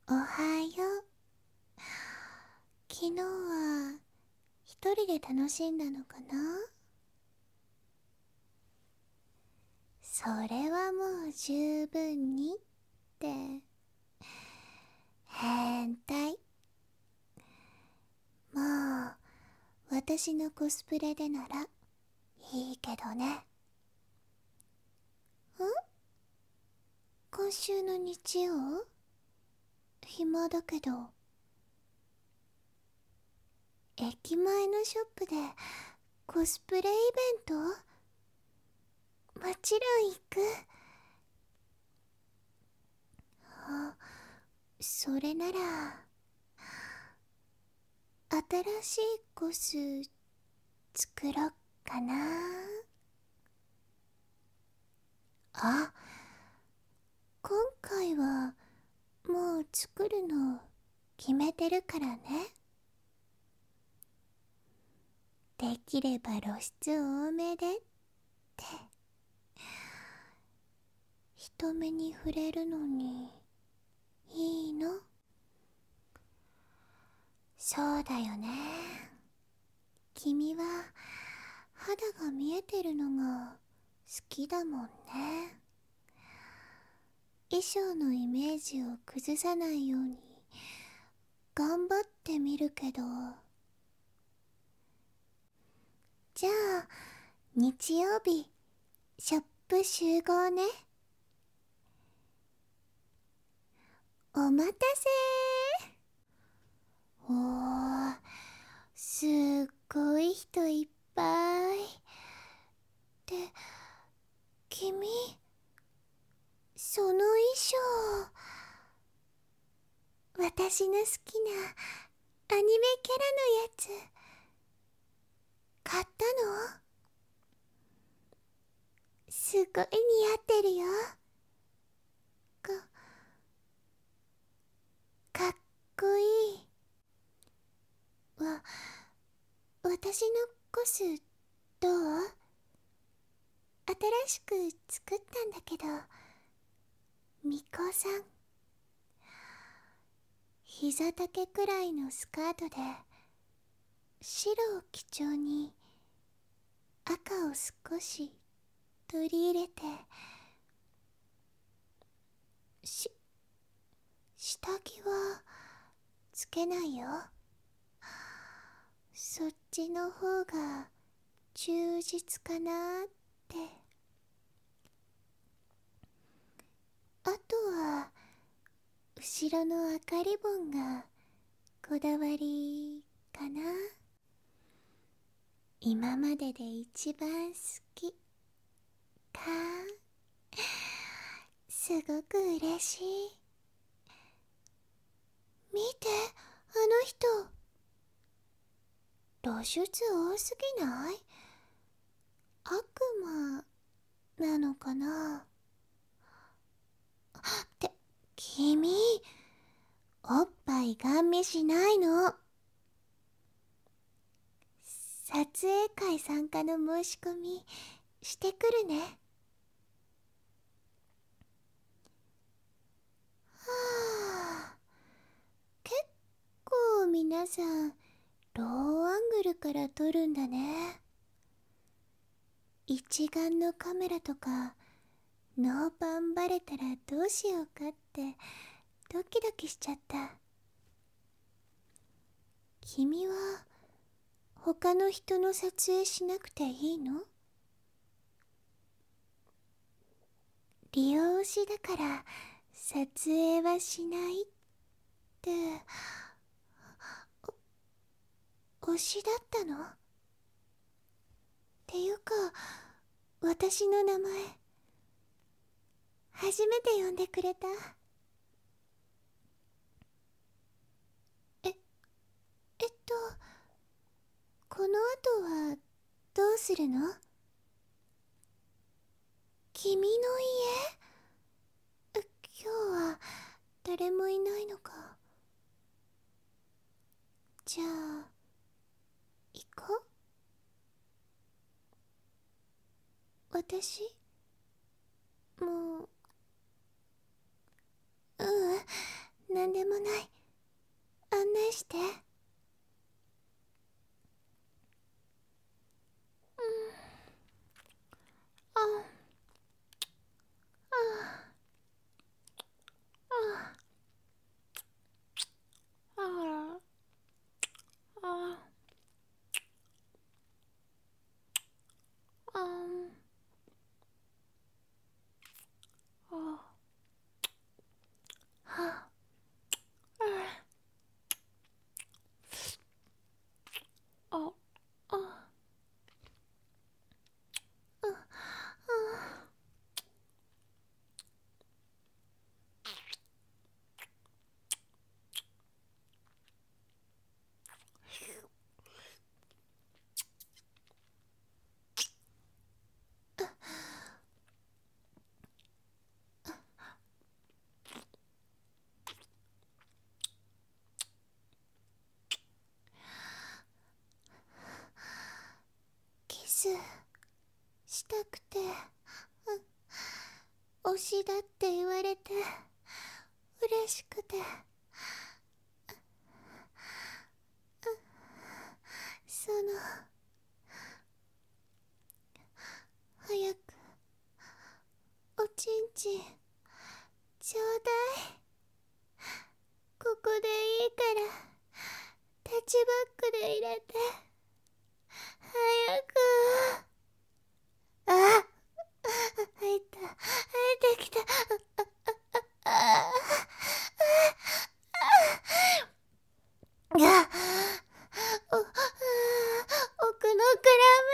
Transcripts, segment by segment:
おはよう。昨日は一人で楽しんだのかな？それはもう十分にって変態。まあ私のコスプレでならいいけどね。今週の日曜？暇だけど。駅前のショップでコスプレイベント？もちろん行く。あ、それなら新しいコス作ろっかな。あ、今回はもう作るの決めてるからね。できれば露出多めでって人目に触れるのにいいの？そうだよね。君は肌が見えてるのが好きだもんね。衣装のイメージを崩さないように頑張ってみるけど。じゃあ日曜日ショップ集合ね。お待たせー。おー、すっごい人いっぱい。で、君、その衣装、私の好きなアニメキャラのやつ、買ったの？すごい似合ってるよ。か、かっこいい。私のコス、どう？新しく作ったんだけど、みこさん。膝丈くらいのスカートで、白を基調に赤を少し取り入れて、下着はつけないよ。そっちの方が忠実かなって。あとは後ろの赤リボンがこだわりかな。今までで一番好きか。すごく嬉しい。見て、あの人露出多すぎない？悪魔なのかな？って君、おっぱいガン見しないの？撮影会参加の申し込みしてくるね。はあ、結構皆さんローアングルから撮るんだね。一眼のカメラとかノーパンバレたらどうしようかってドキドキしちゃった。君は他の人の撮影しなくていいの？利用しだから撮影はしないって推しだったの？っていうか、私の名前初めて呼んでくれた。え、この後はどうするの？君の家？今日は誰もいないのか。じゃあ行こう。私もう、なんでももない。案内して。ああああああはああキスしたくて、推しだって言われて嬉しくて、その早くおちんちんちょうだい。ここでいいからタッチバックで入れて。早く。あ、入った、入ってきた。ああがお奥のク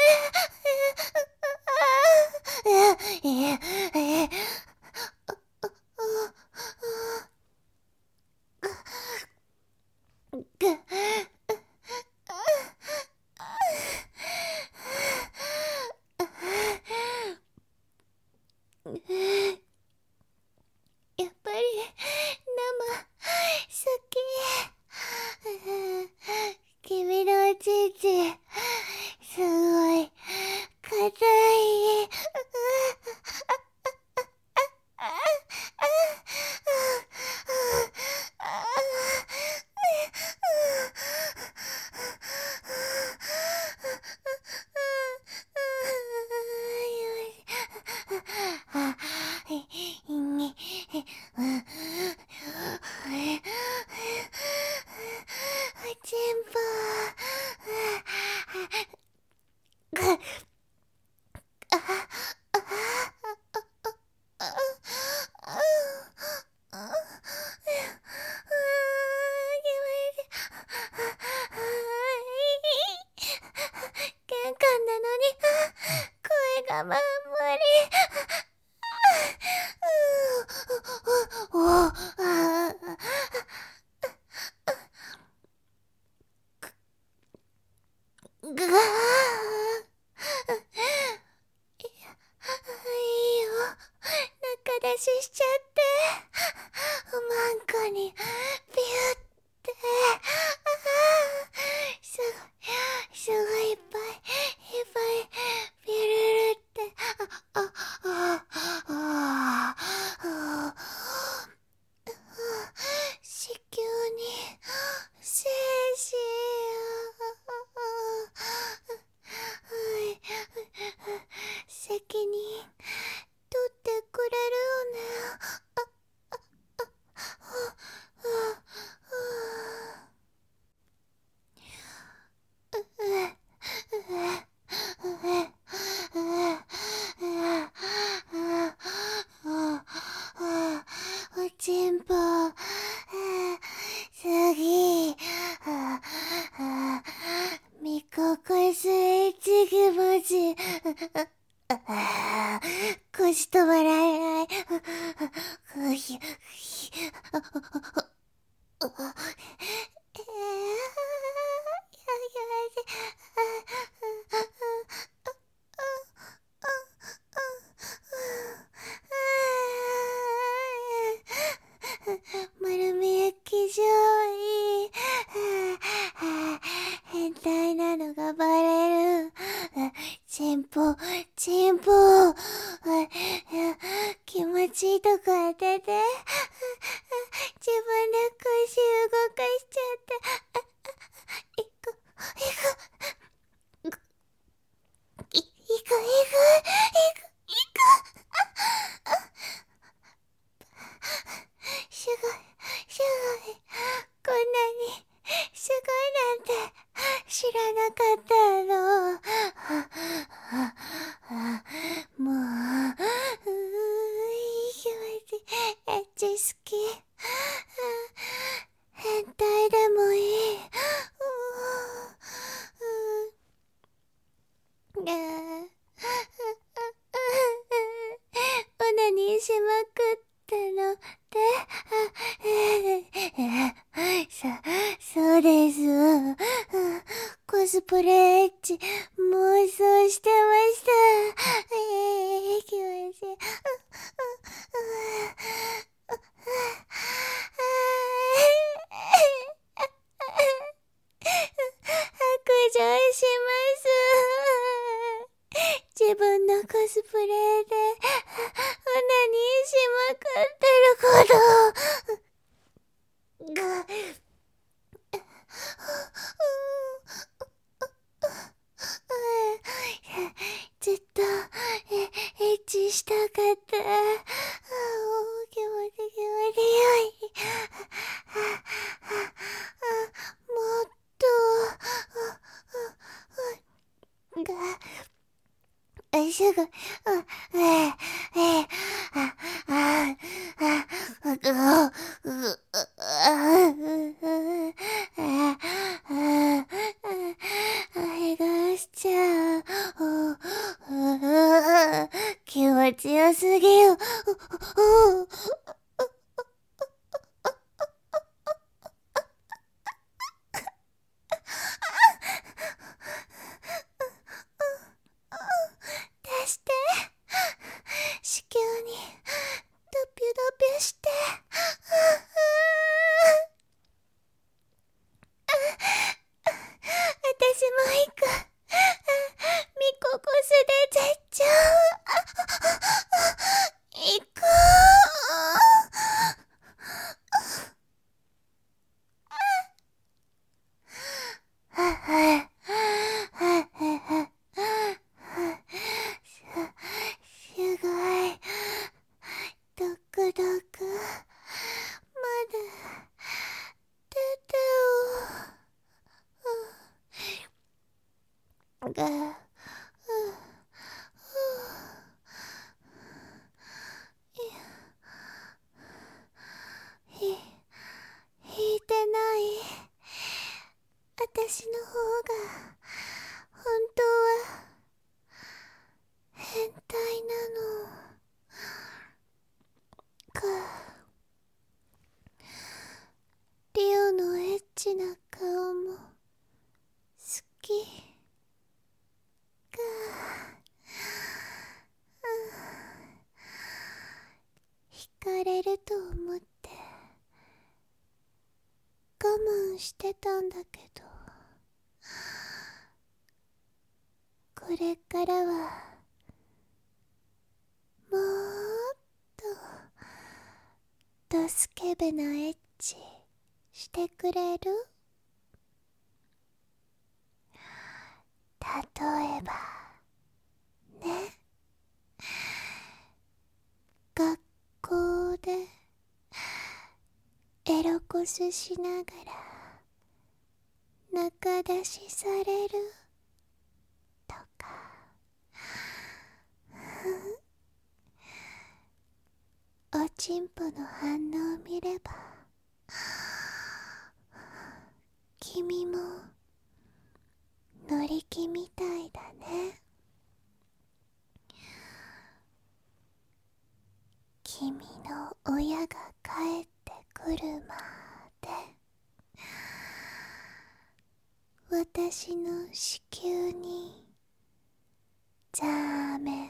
ラム。やっぱり生好き。君のおちんちすごい硬い。おちんぽ。玄関なのに声がまんまり。ぐわいいよ、中出ししちゃって。マンコにビュって。すごいいっぱいビュルルって。子宮に精子。責任取ってくれるよね。おちんぽ次みここ水一気持ち。腰止まらない。丸見え気上位。変態なのがバレる。チンポ気持ちいいとこ当てて。自分で食い動かしちゃった。いくいくいくいくいくいくいく。すごいすごい、こんなにすごいなんて知らなかったの。もう、気持ちエッチ好き。変態でもいい。オナニーしまくったので、そうです。コスプレエッチ妄想してました。気持ちいい。白状します。自分のコスプレでオナニーしまくってることがずっとエッチしたかった。気持ち気持ちよい。もっとすぐがしちゃう。気持ちよすぎる。出して。子宮にドピュドピュして。私も行く。ミココスで絶頂。行く。すごいドクドク。まだ出てが引いてない。私の方が本当は変態なのか。リオのエッチな顔も好きか。惹かれると思って我慢してたんだけど、これからはもっとドスケベなエッチしてくれる？例えばね、学校でエロコスしながら中出しされるとか。おちんぽの反応を見れば君も乗り気みたいだね。君の親が帰ってくるまで私の子宮にザーメン